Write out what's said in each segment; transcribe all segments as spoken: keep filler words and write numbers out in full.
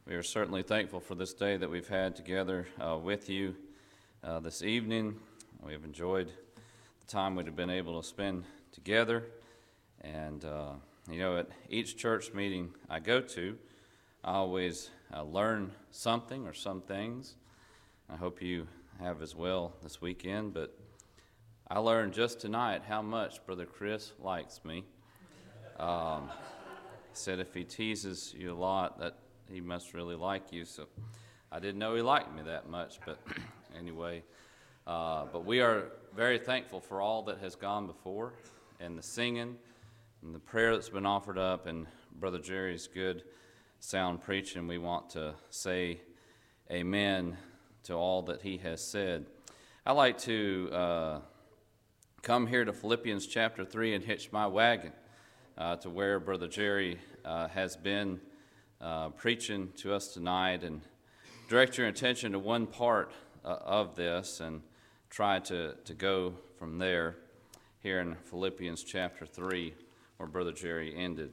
We are certainly thankful for this day that we've had together uh, with you uh, this evening. We have enjoyed the time we've been able to spend together. And, uh, you know, at each church meeting I go to, I always uh, learn something or some things. I hope you have as well this weekend. But I learned just tonight how much Brother Chris likes me. Um, he said if he teases you a lot, that he must really like you. So I didn't know he liked me that much, but anyway. Uh, but we are very thankful for all that has gone before, and the singing, and the prayer that's been offered up, and Brother Jerry's good sound preaching. We want to say amen to all that he has said. I like to uh, come here to Philippians chapter three and hitch my wagon uh, to where Brother Jerry uh, has been Uh, preaching to us tonight, and direct your attention to one part uh, of this and try to, to go from there here in Philippians chapter three, where Brother Jerry ended.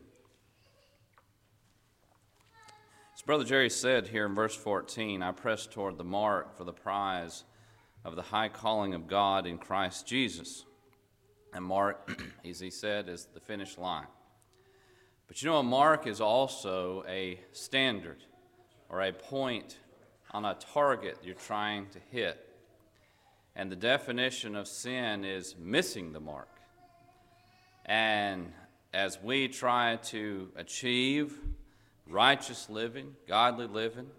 As Brother Jerry said here in verse fourteen, I press toward the mark for the prize of the high calling of God in Christ Jesus. And mark, as he said, is the finish line. But you know, a mark is also a standard or a point on a target you're trying to hit. And the definition of sin is missing the mark. And as we try to achieve righteous living, godly living,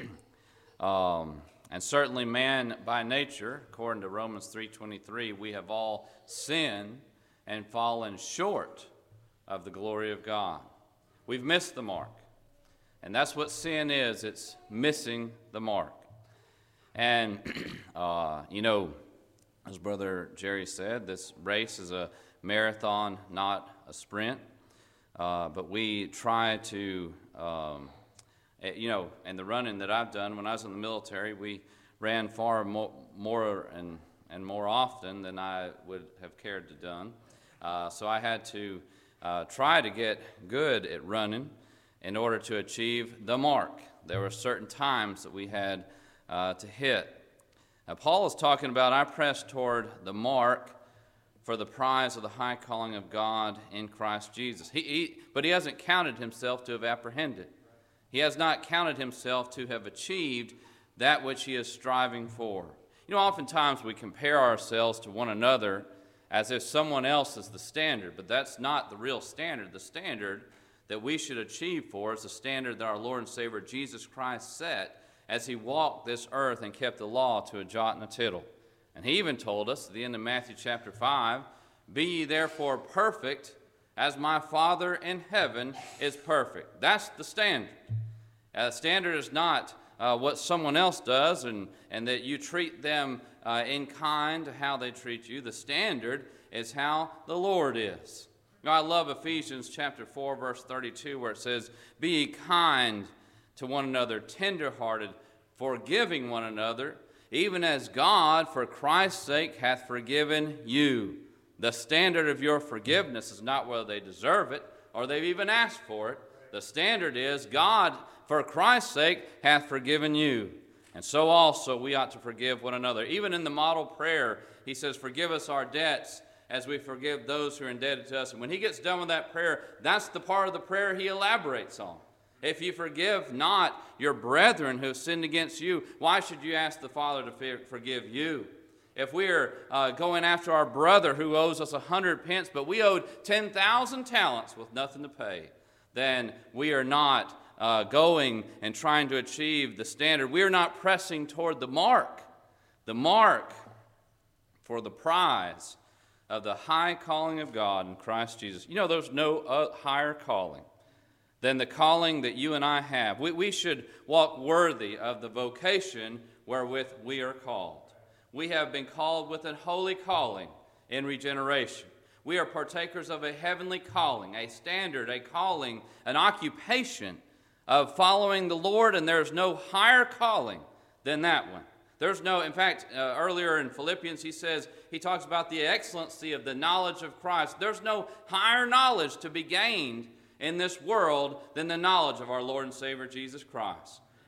um, and certainly man by nature, according to Romans three twenty-three, we have all sinned and fallen short of the glory of God. We've missed the mark. And that's what sin is. It's missing the mark. And, uh, you know, as Brother Jerry said, this race is a marathon, not a sprint. Uh, but we try to, um, you know, and the running that I've done when I was in the military, we ran far more, more and, and more often than I would have cared to done. Uh, so I had to Uh, try to get good at running in order to achieve the mark. There were certain times that we had uh, to hit. Now, Paul is talking about, I press toward the mark for the prize of the high calling of God in Christ Jesus. He, he, but he hasn't counted himself to have apprehended. He has not counted himself to have achieved that which he is striving for. You know, oftentimes we compare ourselves to one another as if someone else is the standard, but that's not the real standard. The standard that we should achieve for is the standard that our Lord and Savior Jesus Christ set as he walked this earth and kept the law to a jot and a tittle. And he even told us at the end of Matthew chapter five, be ye therefore perfect as my Father in heaven is perfect. That's the standard. Uh, the standard is not uh, what someone else does and, and that you treat them Uh, in kind to how they treat you. The standard is how the Lord is. You know, I love Ephesians chapter four, verse thirty-two, where it says, be ye kind to one another, tenderhearted, forgiving one another, even as God, for Christ's sake, hath forgiven you. The standard of your forgiveness is not whether they deserve it or they've even asked for it. The standard is God, for Christ's sake, hath forgiven you. And so also we ought to forgive one another. Even in the model prayer, he says, forgive us our debts as we forgive those who are indebted to us. And when he gets done with that prayer, that's the part of the prayer he elaborates on. If you forgive not your brethren who have sinned against you, why should you ask the Father to forgive you? If we are uh, going after our brother who owes us a hundred pence, but we owed ten thousand talents with nothing to pay, then we are not Uh, going and trying to achieve the standard. We are not pressing toward the mark, the mark for the prize of the high calling of God in Christ Jesus. You know, there's no uh, higher calling than the calling that you and I have. We, we should walk worthy of the vocation wherewith we are called. We have been called with a holy calling in regeneration. We are partakers of a heavenly calling, a standard, a calling, an occupation of following the Lord, and there's no higher calling than that one. There's no, in fact, uh, earlier in Philippians, he says, he talks about the excellency of the knowledge of Christ. There's no higher knowledge to be gained in this world than the knowledge of our Lord and Savior Jesus Christ.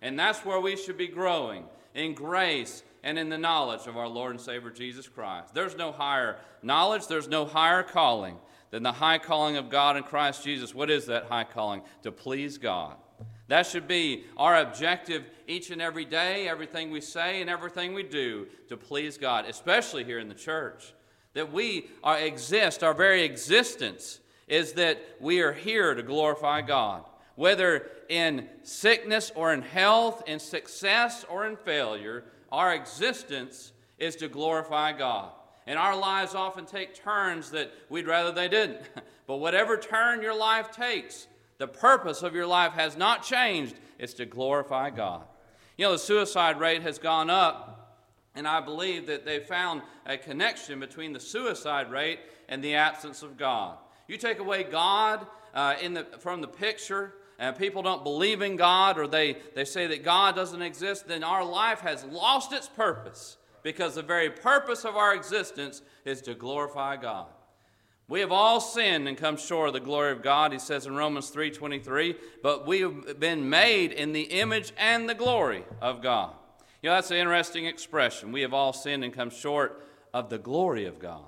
And that's where we should be growing, in grace and in the knowledge of our Lord and Savior Jesus Christ. There's no higher knowledge, there's no higher calling than the high calling of God in Christ Jesus. What is that high calling? To please God. That should be our objective each and every day, everything we say and everything we do, to please God, especially here in the church. That we are, exist, our very existence is that we are here to glorify God. Whether in sickness or in health, in success or in failure, our existence is to glorify God. And our lives often take turns that we'd rather they didn't. But whatever turn your life takes, the purpose of your life has not changed. It's to glorify God. You know, the suicide rate has gone up, and I believe that they found a connection between the suicide rate and the absence of God. You take away God uh, in the, from the picture, and people don't believe in God, or they, they say that God doesn't exist, then our life has lost its purpose, because the very purpose of our existence is to glorify God. We have all sinned and come short of the glory of God, he says in Romans three twenty-three, but we have been made in the image and the glory of God. You know, that's an interesting expression. We have all sinned and come short of the glory of God.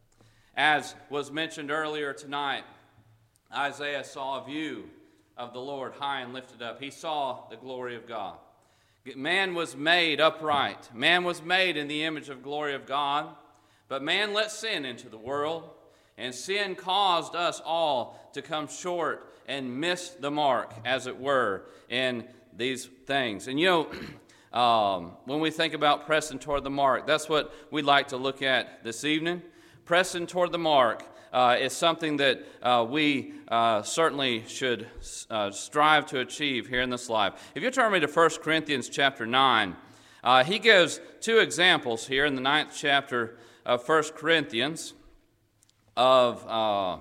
As was mentioned earlier tonight, Isaiah saw a view of the Lord high and lifted up. He saw the glory of God. Man was made upright. Man was made in the image of glory of God. But man let sin into the world, and sin caused us all to come short and miss the mark, as it were, in these things. And you know, um, when we think about pressing toward the mark, that's what we'd like to look at this evening. Pressing toward the mark uh, is something that uh, we uh, certainly should uh, strive to achieve here in this life. If you turn me to First Corinthians chapter nine, uh, he gives two examples here in the ninth chapter of First Corinthians of uh,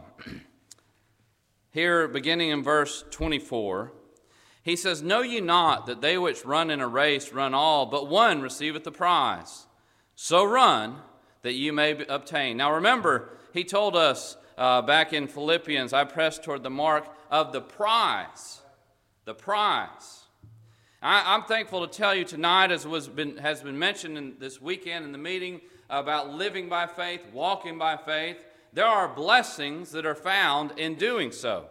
here beginning in verse twenty-four. He says, "Know ye not that they which run in a race run all, but one receiveth the prize? So run, that you may obtain." Now remember, he told us uh, back in Philippians, I press toward the mark of the prize. The prize. I, I'm thankful to tell you tonight, as was been, has been mentioned in this weekend in the meeting, about living by faith, walking by faith. There are blessings that are found in doing so.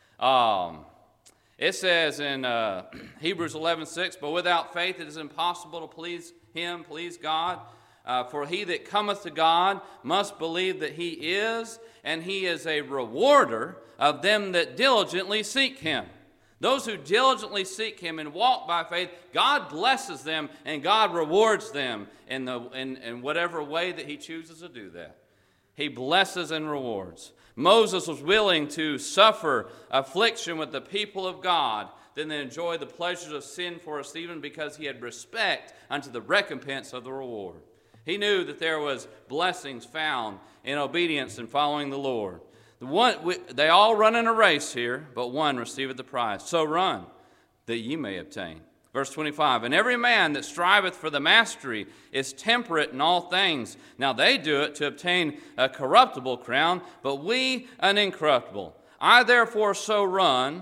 Um, it says in uh, Hebrews eleven six, "But without faith it is impossible to please him, please God. Uh, for he that cometh to God must believe that he is, and he is a rewarder of them that diligently seek him." Those who diligently seek him and walk by faith, God blesses them and God rewards them in, the, in, in whatever way that he chooses to do that. He blesses and rewards. Moses was willing to suffer affliction with the people of God than to enjoy the pleasures of sin for us, even because he had respect unto the recompense of the reward. He knew that there was blessings found in obedience and following the Lord. The one, we, they all run in a race here, but one receiveth the prize. So run, that ye may obtain. Verse twenty-five, "And every man that striveth for the mastery is temperate in all things. Now they do it to obtain a corruptible crown, but we an incorruptible. I therefore so run,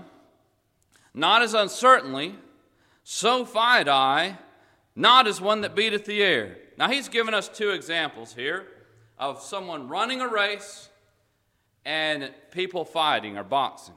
not as uncertainly, so fight I, not as one that beateth the air." Now he's given us two examples here of someone running a race and people fighting or boxing.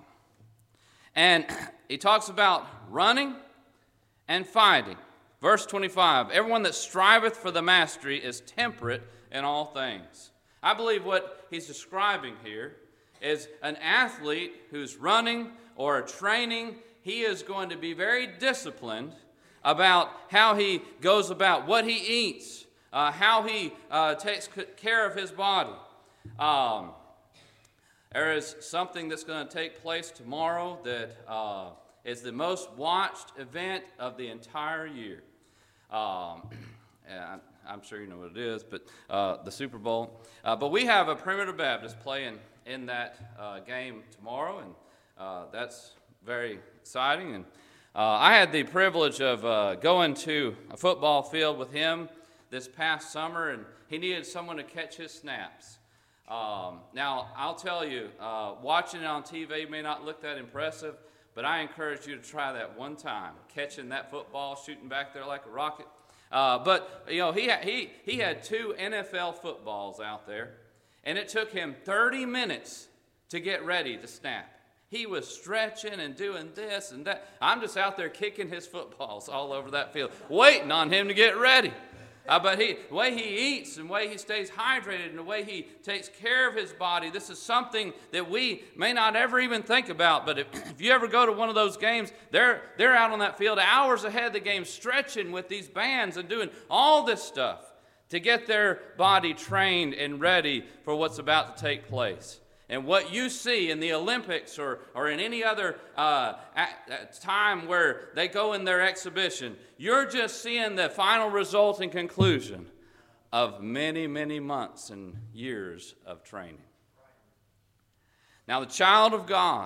And he talks about running and fighting. Verse twenty-five, "Everyone that striveth for the mastery is temperate in all things." I believe what he's describing here is an athlete who's running or training. He is going to be very disciplined about how he goes about, what he eats, uh, how he uh, takes care of his body. Um, there is something that's going to take place tomorrow that uh, is the most watched event of the entire year. Um, and I'm sure you know what it is, but uh, the Super Bowl. Uh, but we have a Primitive Baptist playing in that uh, game tomorrow, and uh, that's very exciting. And uh, I had the privilege of uh, going to a football field with him this past summer, and he needed someone to catch his snaps. Um, now, I'll tell you, uh, watching it on T V may not look that impressive, But I encourage you to try that one time, catching that football, shooting back there like a rocket. Uh, but, you know, he had, he, he had two N F L footballs out there, and it took him thirty minutes to get ready to snap. He was stretching and doing this and that. I'm just out there kicking his footballs all over that field, waiting on him to get ready. Uh, but he, the way he eats and the way he stays hydrated and the way he takes care of his body, this is something that we may not ever even think about. But if, if you ever go to one of those games, they're, they're out on that field hours ahead of the game stretching with these bands and doing all this stuff to get their body trained and ready for what's about to take place. And what you see in the Olympics or, or in any other uh, at, at time where they go in their exhibition, you're just seeing the final result and conclusion of many, many months and years of training. Now, the child of God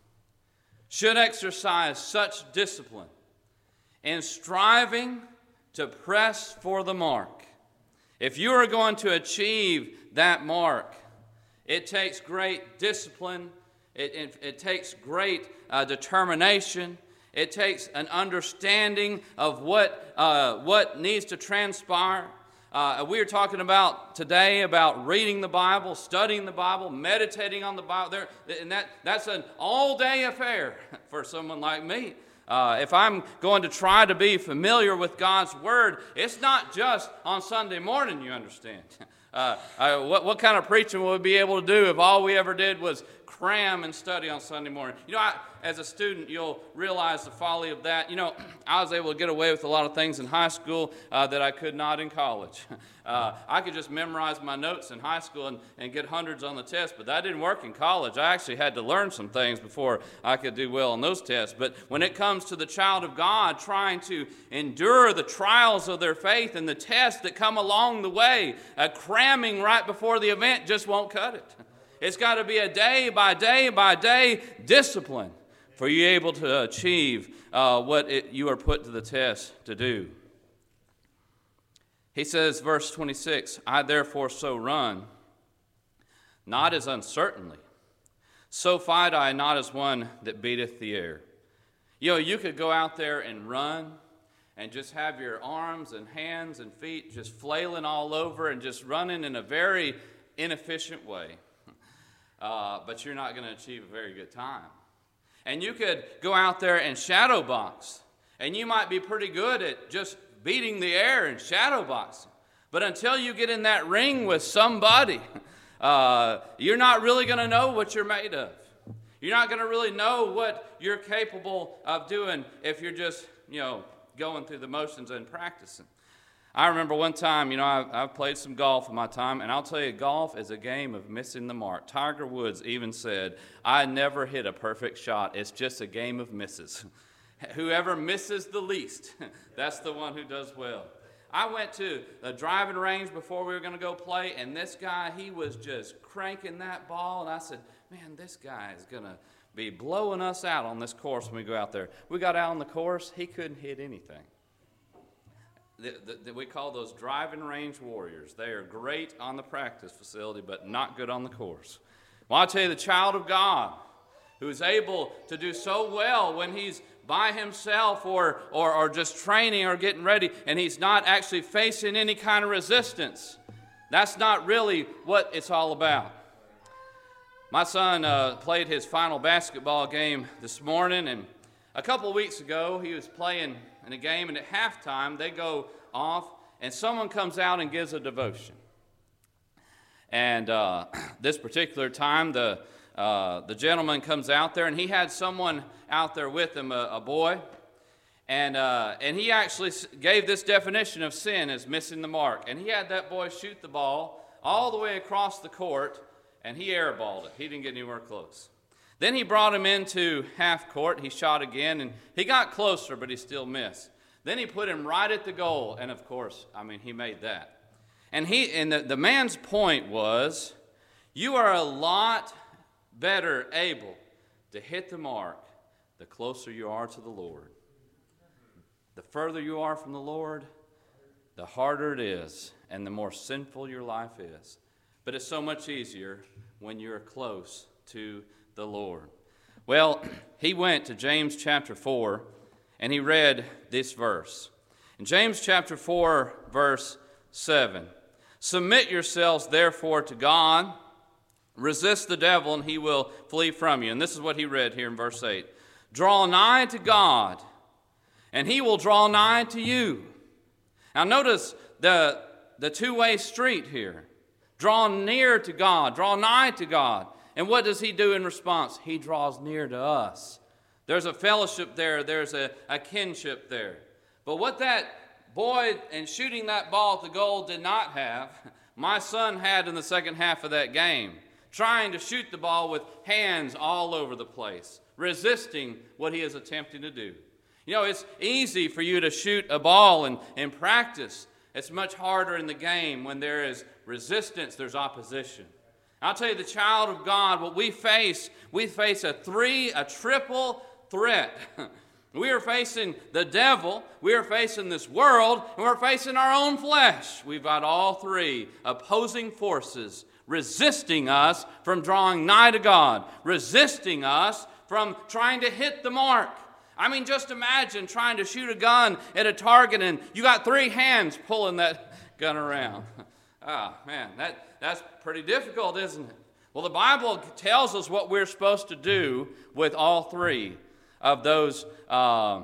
should exercise such discipline in striving to press for the mark. If you are going to achieve that mark, it takes great discipline. It, it, it takes great uh, determination. It takes an understanding of what, uh, what needs to transpire. Uh, we are talking about today about reading the Bible, studying the Bible, meditating on the Bible. There, and that, that's an all-day affair for someone like me. Uh, if I'm going to try to be familiar with God's Word, it's not just on Sunday morning, you understand. Uh, uh, what, what kind of preaching would we be able to do if all we ever did was cram and study on Sunday morning? You know, I, as a student, you'll realize the folly of that. You know, I was able to get away with a lot of things in high school uh, that I could not in college. Uh, I could just memorize my notes in high school and, and get hundreds on the test, but that didn't work in college. I actually had to learn some things before I could do well on those tests. But when it comes to the child of God trying to endure the trials of their faith and the tests that come along the way, uh, cramming right before the event just won't cut it. It's got to be a day by day by day discipline for you able to achieve uh, what it, you are put to the test to do. He says, verse twenty-six, I therefore so run, not as uncertainly, so fight I not as one that beateth the air. You know, you could go out there and run and just have your arms and hands and feet just flailing all over and just running in a very inefficient way. Uh, but you're not going to achieve a very good time. And you could go out there and shadow box, and you might be pretty good at just beating the air and shadow boxing. But until you get in that ring with somebody, uh, you're not really going to know what you're made of. You're not going to really know what you're capable of doing if you're just, you know, going through the motions and practicing. I remember one time, you know, I've, I've played some golf in my time, and I'll tell you, golf is a game of missing the mark. Tiger Woods even said, I never hit a perfect shot. It's just a game of misses. Whoever misses the least, that's the one who does well. I went to the driving range before we were going to go play, and this guy, he was just cranking that ball, and I said, man, this guy is going to be blowing us out on this course when we go out there. We got out on the course, he couldn't hit anything. The, the, the, we call those driving range warriors. They are great on the practice facility, but not good on the course. Well, I'll tell you, the child of God who is able to do so well when he's by himself or, or, or just training or getting ready, and he's not actually facing any kind of resistance. That's not really what it's all about. My son uh, played his final basketball game this morning, and a couple of weeks ago he was playing in a game, and at halftime they go off, and someone comes out and gives a devotion. And uh, this particular time, the uh, the gentleman comes out there, and he had someone out there with him, a, a boy, and uh, and he actually gave this definition of sin as missing the mark. And he had that boy shoot the ball all the way across the court, and he airballed it. He didn't get anywhere close. Then he brought him into half court. He shot again, and he got closer, but he still missed. Then he put him right at the goal, and of course, I mean, he made that. And he and the, the man's point was, you are a lot better able to hit the mark the closer you are to the Lord. The further you are from the Lord, the harder it is, and the more sinful your life is. But it's so much easier when you're close to the Lord. Well, he went to James chapter four, and he read this verse. In James chapter four, verse seven, "Submit yourselves therefore to God, resist the devil, and he will flee from you." And this is what he read here in verse eight. "Draw nigh to God, and he will draw nigh to you." Now notice the, the two-way street here. Draw near to God, draw nigh to God. And what does he do in response? He draws near to us. There's a fellowship there, there's a, a kinship there. But what that boy and shooting that ball at the goal did not have, my son had in the second half of that game, trying to shoot the ball with hands all over the place, resisting what he is attempting to do. You know, it's easy for you to shoot a ball in, in practice. It's much harder in the game when there is resistance, there's opposition. I'll tell you, the child of God, what we face, we face a three, a triple threat. We are facing the devil, we are facing this world, and we're facing our own flesh. We've got all three opposing forces resisting us from drawing nigh to God, resisting us from trying to hit the mark. I mean, just imagine trying to shoot a gun at a target and you got three hands pulling that gun around. Ah, oh, man, that, that's pretty difficult, isn't it? Well, the Bible tells us what we're supposed to do with all three of those, uh,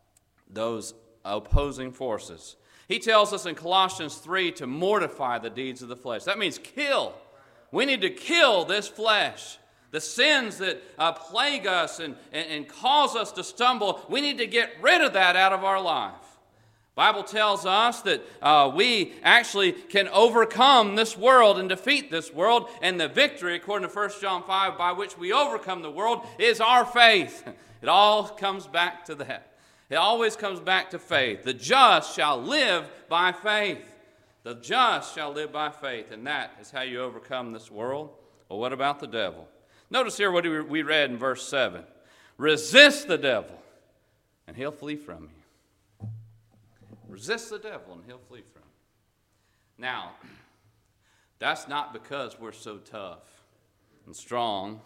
those opposing forces. He tells us in Colossians three to mortify the deeds of the flesh. That means kill. We need to kill this flesh. The sins that uh, plague us and, and, and cause us to stumble, we need to get rid of that out of our life. The Bible tells us that uh, we actually can overcome this world and defeat this world, and the victory, according to First John five, by which we overcome the world, is our faith. It all comes back to that. It always comes back to faith. The just shall live by faith. The just shall live by faith, and that is how you overcome this world. Well, what about the devil? Notice here what we read in verse seven. Resist the devil, and he'll flee from you. Resist the devil, and he'll flee from you. Now, that's not because we're so tough and strong.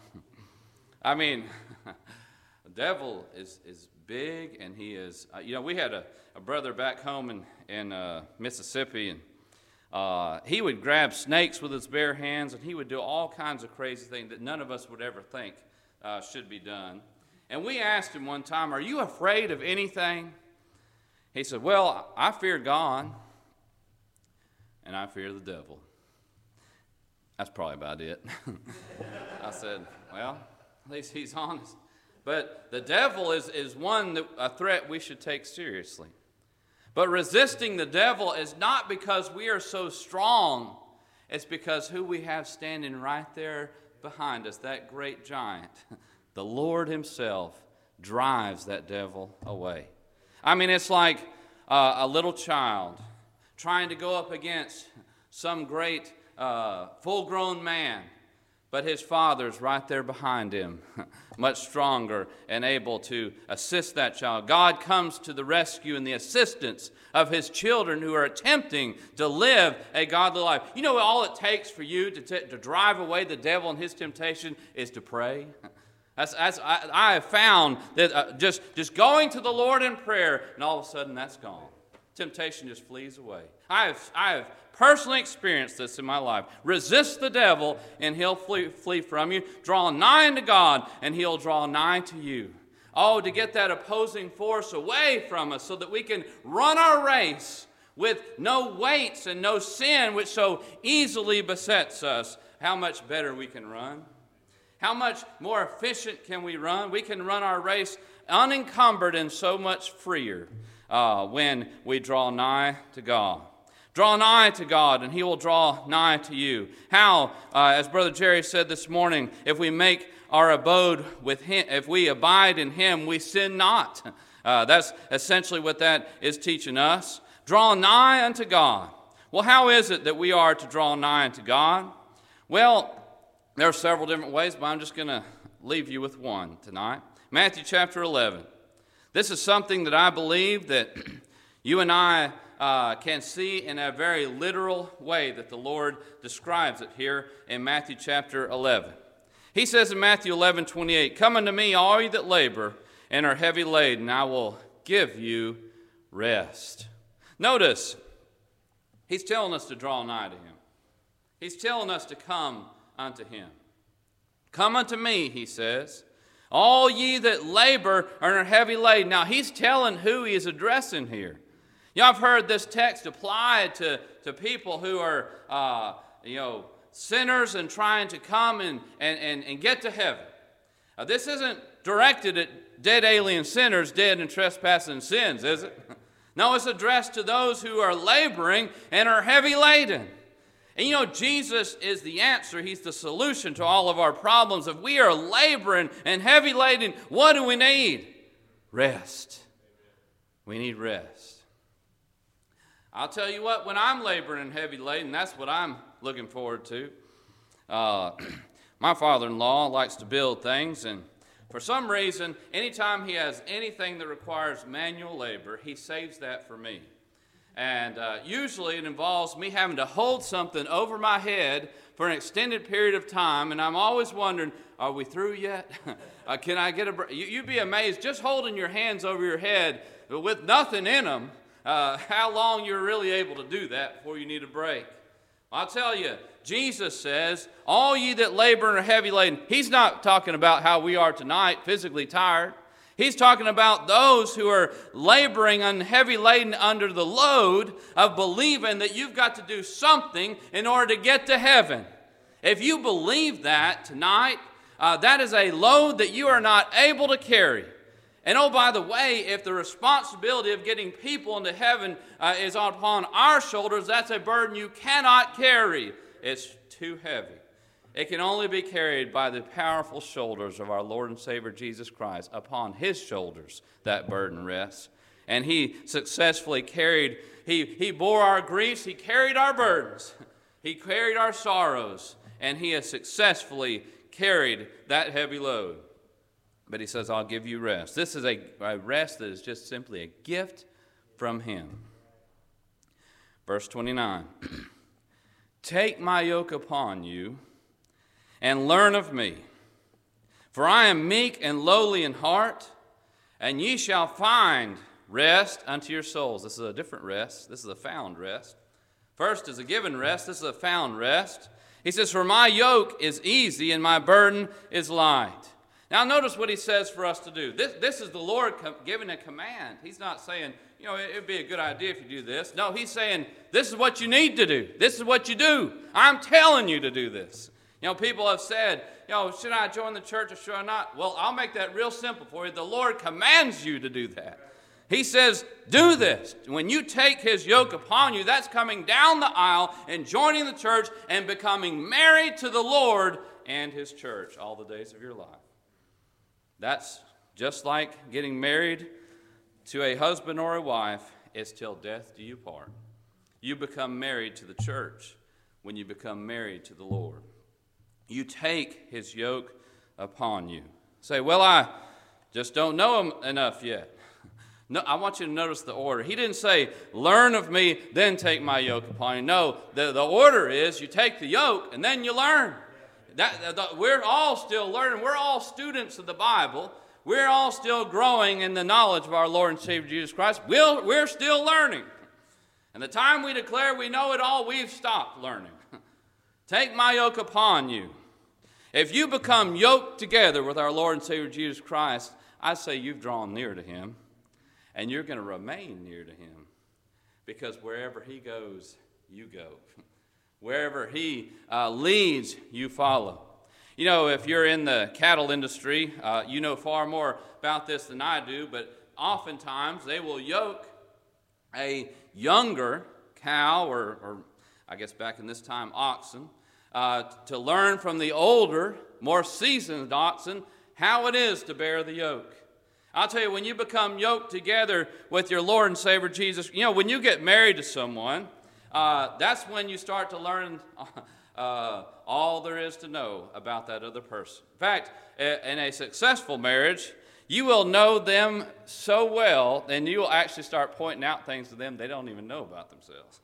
I mean, the devil is, is big, and he is, uh, you know, we had a, a brother back home in, in uh, Mississippi, and Uh, he would grab snakes with his bare hands, and he would do all kinds of crazy things that none of us would ever think uh, should be done. And we asked him one time, "Are you afraid of anything?" He said, "Well, I fear God, and I fear the devil." That's probably about it. I said, well, at least he's honest. But the devil is, is one, that, a threat we should take seriously. But resisting the devil is not because we are so strong. It's because who we have standing right there behind us, that great giant, the Lord himself, drives that devil away. I mean, it's like uh, a little child trying to go up against some great uh, full-grown man, but his father's right there behind him, much stronger and able to assist that child. God comes to the rescue and the assistance of his children who are attempting to live a godly life. You know, all it takes for you to, t- to drive away the devil and his temptation is to pray. That's, that's, I, I have found that uh, just, just going to the Lord in prayer, and all of a sudden that's gone. Temptation just flees away. I have, I have personally experienced this in my life. Resist the devil, and he'll flee, flee from you. Draw nigh unto God, and he'll draw nigh to you. Oh, to get that opposing force away from us so that we can run our race with no weights and no sin which so easily besets us. How much better we can run. How much more efficient can we run? We can run our race unencumbered and so much freer uh, when we draw nigh to God. Draw nigh to God, and he will draw nigh to you. How, uh, as Brother Jerry said this morning, if we make our abode with him, if we abide in him, we sin not. Uh, that's essentially what that is teaching us. Draw nigh unto God. Well, how is it that we are to draw nigh unto God? Well, there are several different ways, but I'm just going to leave you with one tonight. Matthew chapter eleven. This is something that I believe that you and I uh, can see in a very literal way that the Lord describes it here in Matthew chapter eleven. He says in Matthew eleven twenty-eight, "Come unto me, all ye that labor and are heavy laden, and I will give you rest." Notice, he's telling us to draw nigh to him. He's telling us to come unto him. Come unto me, he says, all ye that labor and are heavy laden. Now, he's telling who he is addressing here. You know, I've heard this text applied to, to people who are, uh, you know, sinners and trying to come and, and, and, and get to heaven. Now, this isn't directed at dead alien sinners, dead in trespasses and sins, is it? No, it's addressed to those who are laboring and are heavy laden. And you know, Jesus is the answer. He's the solution to all of our problems. If we are laboring and heavy laden, what do we need? Rest. We need rest. I'll tell you what, when I'm laboring and heavy laden, that's what I'm looking forward to. Uh, my father-in-law likes to build things, and for some reason, anytime he has anything that requires manual labor, he saves that for me. And uh, usually it involves me having to hold something over my head for an extended period of time, and I'm always wondering, are we through yet? uh, can I get a break? You, you'd be amazed, just holding your hands over your head with nothing in them, uh, how long you're really able to do that before you need a break. Well, I'll tell you, Jesus says, all ye that labor and are heavy laden. He's not talking about how we are tonight, physically tired. He's talking about those who are laboring and heavy laden under the load of believing that you've got to do something in order to get to heaven. If you believe that tonight, uh, that is a load that you are not able to carry. And oh, by the way, if the responsibility of getting people into heaven uh, is upon our shoulders, that's a burden you cannot carry. It's too heavy. It can only be carried by the powerful shoulders of our Lord and Savior Jesus Christ. Upon his shoulders that burden rests. And he successfully carried, he, he bore our griefs, he carried our burdens, he carried our sorrows, and he has successfully carried that heavy load. But he says, I'll give you rest. This is a, a rest that is just simply a gift from him. Verse twenty-nine, take my yoke upon you, and learn of me. For I am meek and lowly in heart, and ye shall find rest unto your souls. This is a different rest. This is a found rest. First is a given rest. This is a found rest. He says, for my yoke is easy and my burden is light. Now notice what he says for us to do. This, this is the Lord com- giving a command. He's not saying, you know, it would be a good idea if you do this. No, he's saying, this is what you need to do. This is what you do. I'm telling you to do this. You know, people have said, you know, should I join the church or should I not? Well, I'll make that real simple for you. The Lord commands you to do that. He says, do this. When you take his yoke upon you, that's coming down the aisle and joining the church and becoming married to the Lord and his church all the days of your life. That's just like getting married to a husband or a wife. It's till death do you part. You become married to the church when you become married to the Lord. You take his yoke upon you. Say, well, I just don't know him enough yet. No, I want you to notice the order. He didn't say, learn of me, then take my yoke upon you. No, the, the order is you take the yoke and then you learn. That, the, we're all still learning. We're all students of the Bible. We're all still growing in the knowledge of our Lord and Savior Jesus Christ. We'll, we're still learning. And the time we declare we know it all, we've stopped learning. Take my yoke upon you. If you become yoked together with our Lord and Savior Jesus Christ, I say you've drawn near to him, and you're going to remain near to him, because wherever he goes, you go. Wherever he uh, leads, you follow. You know, if you're in the cattle industry, uh, you know far more about this than I do, but oftentimes they will yoke a younger cow, or, or I guess back in this time, oxen, uh, to learn from the older, more seasoned oxen how it is to bear the yoke. I'll tell you, when you become yoked together with your Lord and Savior Jesus, you know, when you get married to someone, uh, that's when you start to learn uh, all there is to know about that other person. In fact, in a successful marriage, you will know them so well, and you will actually start pointing out things to them they don't even know about themselves.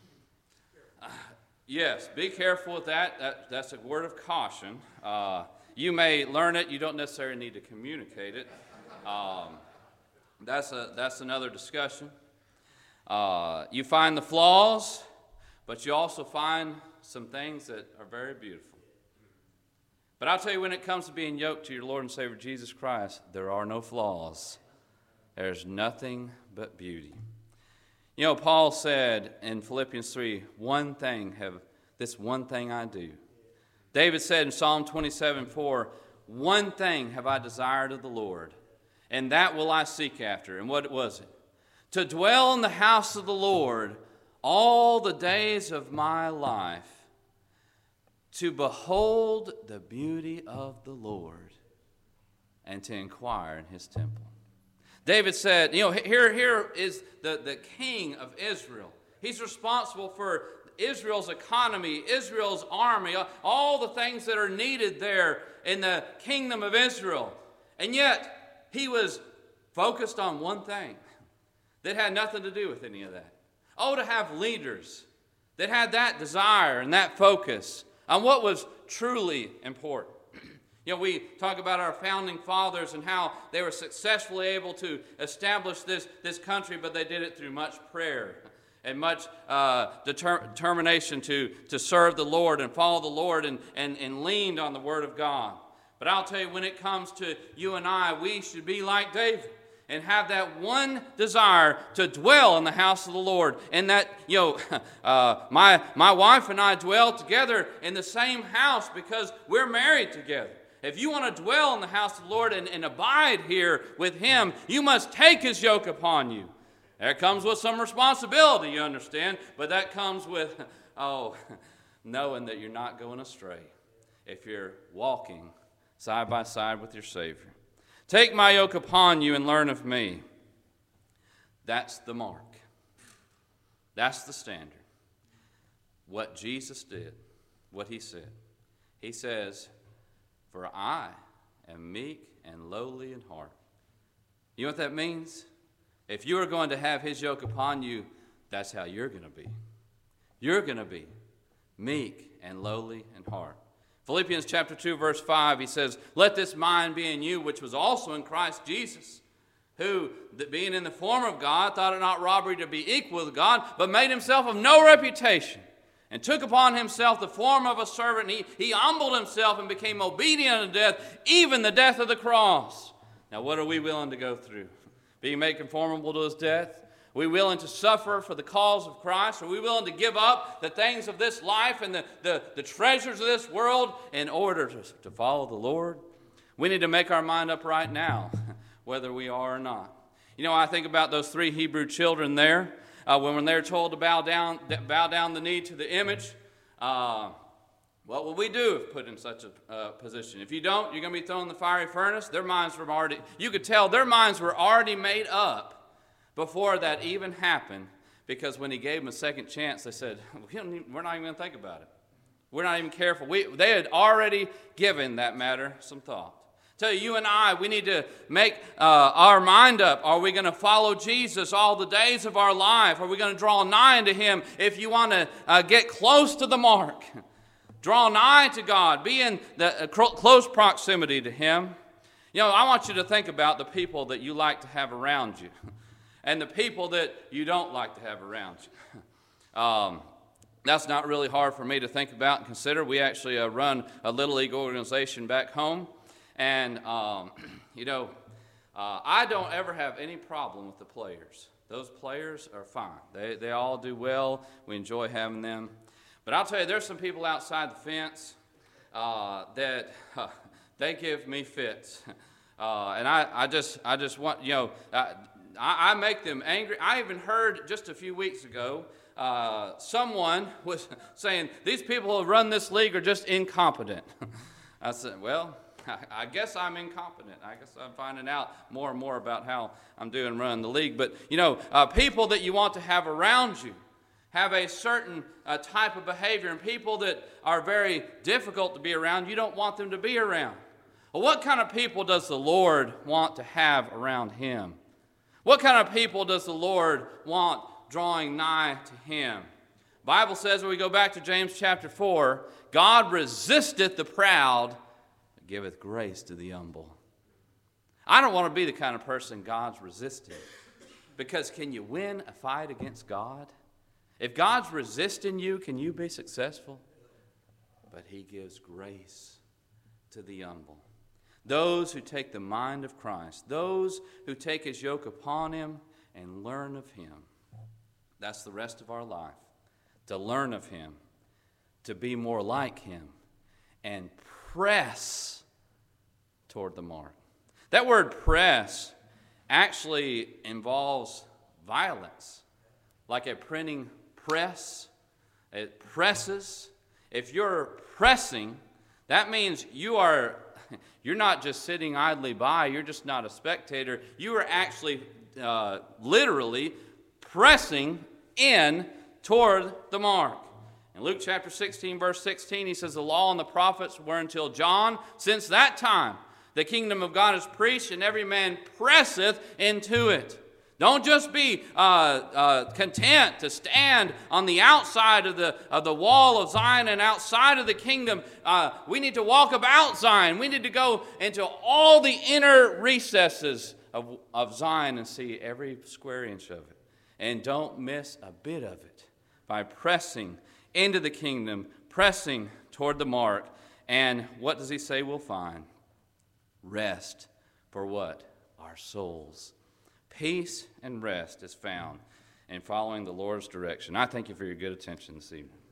Uh, yes, be careful with that. that. That's a word of caution. Uh, You may learn it. You don't necessarily need to communicate it. Um, that's, a, that's another discussion. Uh, you find the flaws, but you also find some things that are very beautiful. But I'll tell you, when it comes to being yoked to your Lord and Savior Jesus Christ, there are no flaws. There's nothing but beauty. You know, Paul said in Philippians three, one thing have, this one thing I do. David said in Psalm twenty-seven four, one thing have I desired of the Lord, and that will I seek after. And what was it? To dwell in the house of the Lord all the days of my life, to behold the beauty of the Lord, and to inquire in his temple. David said, you know, here, here is the, the king of Israel. He's responsible for Israel's economy, Israel's army, all the things that are needed there in the kingdom of Israel. And yet, he was focused on one thing that had nothing to do with any of that. Oh, to have leaders that had that desire and that focus on what was truly important. You know, we talk about our founding fathers and how they were successfully able to establish this, this country, but they did it through much prayer and much uh, deter- determination to, to serve the Lord and follow the Lord and, and, and leaned on the Word of God. But I'll tell you, when it comes to you and I, we should be like David and have that one desire to dwell in the house of the Lord. And that, you know, uh, my, my wife and I dwell together in the same house because we're married together. If you want to dwell in the house of the Lord and, and abide here with Him, you must take His yoke upon you. That comes with some responsibility, you understand, but that comes with, oh, knowing that you're not going astray if you're walking side by side with your Savior. Take my yoke upon you and learn of me. That's the mark. That's the standard. What Jesus did, what He said. He says, for I am meek and lowly in heart. You know what that means? If you are going to have His yoke upon you, that's how you're going to be. You're going to be meek and lowly in heart. Philippians chapter two, verse five, he says, let this mind be in you, which was also in Christ Jesus, who, being in the form of God, thought it not robbery to be equal with God, but made himself of no reputation, and took upon himself the form of a servant. He, he humbled himself and became obedient unto death, even the death of the cross. Now, what are we willing to go through? Being made conformable to His death? Are we willing to suffer for the cause of Christ? Are we willing to give up the things of this life and the, the, the treasures of this world in order to, to follow the Lord? We need to make our mind up right now, whether we are or not. You know, I think about those three Hebrew children there. Uh, when, when they're told to bow down, bow down the knee to the image, uh, what will we do if put in such a uh, position? If you don't, you're going to be thrown in the fiery furnace. Their minds were already, you could tell their minds were already made up before that even happened, because when He gave them a second chance, they said, we don't even, we're not even going to think about it. We're not even careful. We, they had already given that matter some thought. Tell you, you and I, we need to make uh, our mind up. Are we going to follow Jesus all the days of our life? Are we going to draw nigh unto Him? If you want to uh, get close to the mark, draw nigh to God. Be in the uh, close proximity to Him. You know, I want you to think about the people that you like to have around you and the people that you don't like to have around you. Um, that's not really hard for me to think about and consider. We actually uh, run a Little League organization back home. And, um, you know, uh, I don't ever have any problem with the players. Those players are fine. They, they all do well. We enjoy having them. But I'll tell you, there's some people outside the fence uh, that uh, they give me fits. Uh, and I, I just I just want, you know, I, I make them angry. I even heard just a few weeks ago, uh, someone was saying, these people who run this league are just incompetent. I said, well, I guess I'm incompetent. I guess I'm finding out more and more about how I'm doing running the league. But, you know, uh, people that you want to have around you have a certain uh, type of behavior, and people that are very difficult to be around, you don't want them to be around. Well, what kind of people does the Lord want to have around Him? What kind of people does the Lord want drawing nigh to Him? The Bible says, when we go back to James chapter four, God resisteth the proud, giveth grace to the humble. I don't want to be the kind of person God's resisting. Because can you win a fight against God? If God's resisting you, can you be successful? But he gives grace to the humble. Those who take the mind of Christ, those who take his yoke upon him and learn of him. That's the rest of our life. To learn of him, to be more like him, and press toward the mark. That word press actually involves violence, like a printing press. It presses. If you're pressing, that means you are, you're not just sitting idly by, you're just not a spectator. You are actually uh, literally pressing in toward the mark. In Luke chapter sixteen, verse sixteen, he says, the law and the prophets were until John. Since that time, the kingdom of God is preached, and every man presseth into it. Don't just be uh, uh, content to stand on the outside of the, of the wall of Zion and outside of the kingdom. Uh, we need to walk about Zion. We need to go into all the inner recesses of, of Zion and see every square inch of it. And don't miss a bit of it by pressing into the kingdom, pressing toward the mark. And what does he say we'll find? Rest for what? Our souls. Peace and rest is found in following the Lord's direction. I thank you for your good attention this evening.